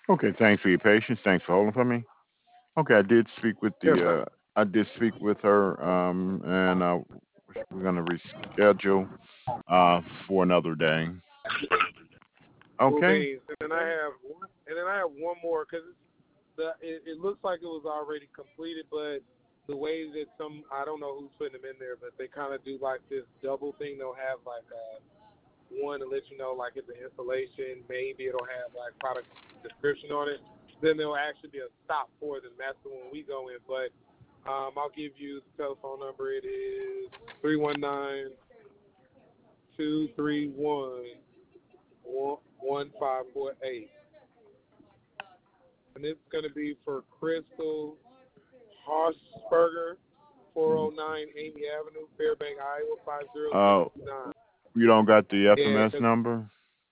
Okay, thanks for your patience. Thanks for holding for me. Okay, Yes, sir. I did speak with her, and we're gonna reschedule for another day. Cool Okay. beans. And then I have one more because it looks like it was already completed, but the way that I don't know who's putting them in there, but they kind of do like this double thing. They'll have like one to let you know like it's an installation. Maybe it'll have like product description on it. Then there'll actually be a stop for them. That's the one we go in. But I'll give you the telephone number. It is 319-231-1548. And it's going to be for Crystal Harsberger, 409 Amy Avenue, Fairbank, Iowa, Uh, 50629. you don't got the Yeah, FMS 'cause number?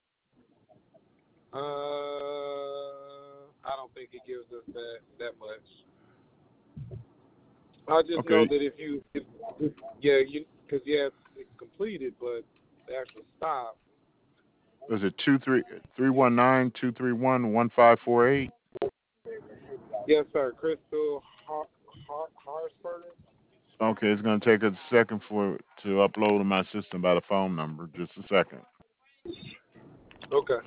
I don't think it gives us that much. I just know Okay. that yeah, because it's completed, but the actual stop. Was it 319-231-1548? Yes, sir. Crystal Harsberger. Okay, it's gonna take a second for to upload in my system by the phone number. Just a second. Okay.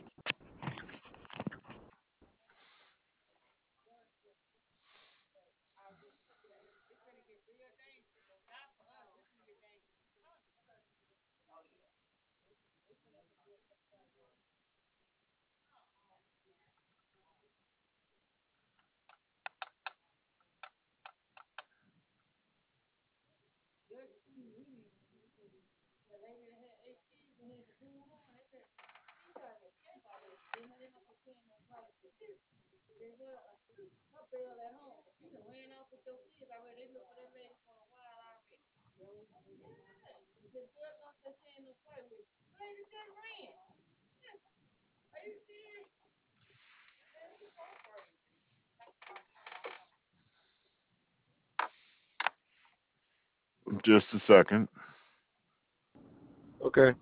Just a second. Okay.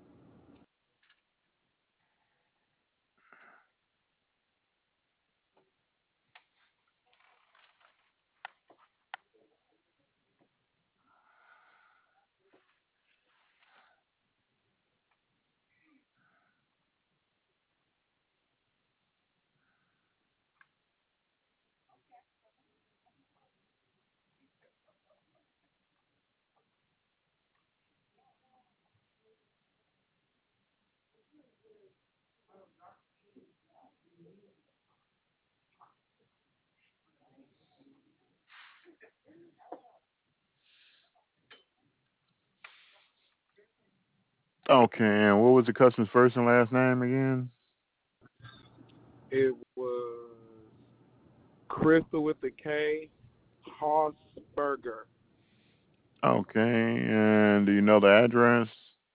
Okay, and what was the customer's first and last name again? It was Crystal with the K, Harsberger, Okay, and do you know the address?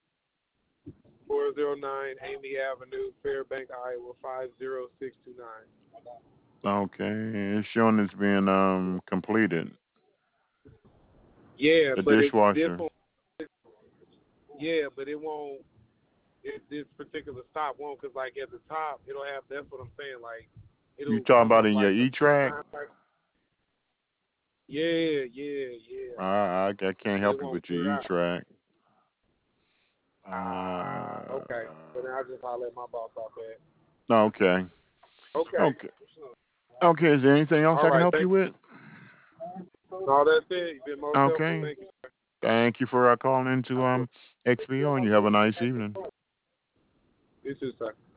409 Amy Avenue, Fairbank, Iowa, 50629. Okay, it's showing it's being completed. Yeah, The but this dishwasher. one, yeah, but it won't. This particular stop won't, cause like at the top, it'll have. That's what I'm saying. Like You it'll talking come about up in your like a E-Track? sign. Like, yeah, yeah, yeah. I can't But it help you won't with your put it out. E-Track. Okay. So then I just holler at my boss off that. Okay. Okay. Okay. Okay, is there anything else All I can right. help you with? No, that's it. You've been most helpful. Okay. Thank you. Thank you for calling into XBO, and you have a nice evening. You too, sir.